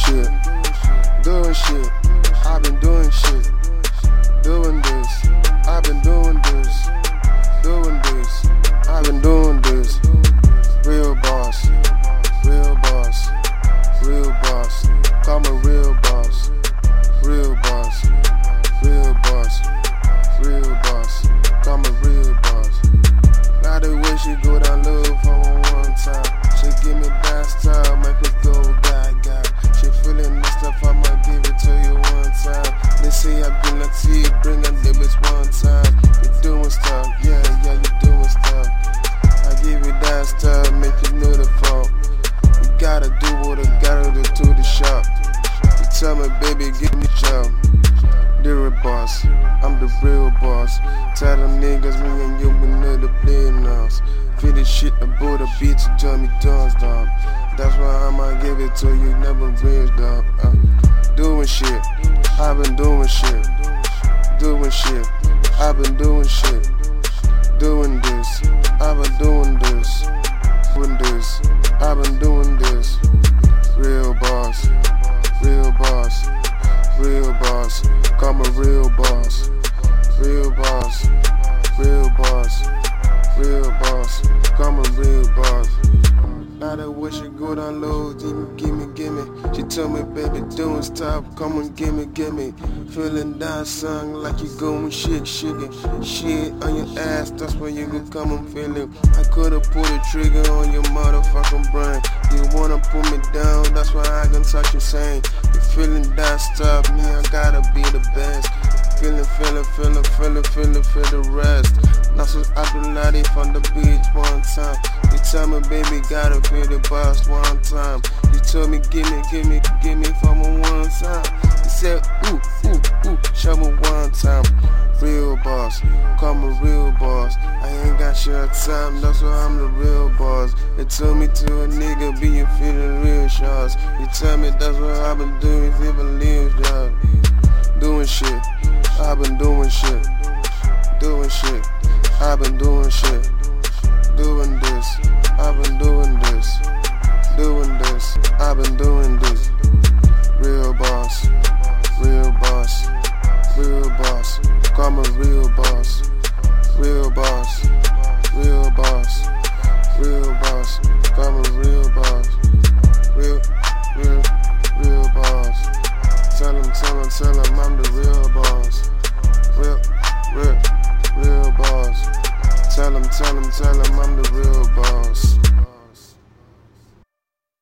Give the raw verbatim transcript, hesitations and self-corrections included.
shit, doing shit. I've been doing shit, doing this. I've been doing this, doing this. I've been doing this. Real boss, real boss, real boss. Call me real boss, real boss, real boss, real boss. Call me real boss. Now the way she go down low for one time. She give me that style, make her go gaga. She feeling that stuff, I might give it to you one time. They say I bring a tea, bring a nibbles one time. You doing stuff, yeah, yeah, you doing stuff. I give you that stuff, make you know the fault. You gotta do what I gotta do to the shop. You tell me, baby, give me job. The real boss, I'm the real boss. Tell them niggas, me and you, we know the play now. Feel the shit about the beat to join me dance, dog. That's why I'ma give it to you, never real, dog. Uh, doing shit, I've been doing shit. Doing shit, I've been doing shit. Doing this, I've been doing this. Doing this, I've been doing this. Real boss, real boss, real boss. Call me real boss, real boss, real boss, real boss. Call me real boss. Now that way she go down low, gimme, gimme, gimme. She told me, baby, don't stop, come on, gimme, gimme. Feeling that song like you going shake, shaking. Shit on your ass, that's where you can come and feel it. I could've pulled the trigger on your motherfucking brain. You wanna pull me down, that's why I can touch your saying. You feeling that stuff, me, I gotta be the best. Feeling, feeling, feeling, feeling, feeling, feel the rest. Now so I do not from the beach one time. You tell me, baby, gotta feel the boss one time. You told me, give me, give me, give me for me one time. You said, ooh, ooh, ooh, show me one time. Real boss, call me real boss. I ain't got your time, that's why I'm the real boss. They told me to a nigga, be you feeling real shots. You tell me that's what I've been doing, even live job. Doing shit, I've been doing shit. Doing shit, I've been doing shit. Doing this, I've been doing this. Doing this, I've been doing this. Real boss, real boss, real boss. Call me real boss, real boss, real boss, real boss. Call me real boss, real, real, real boss. Tell him, tell him, tell him I'm the real boss. Real, real, real boss. Tell him, tell him, tell him I'm the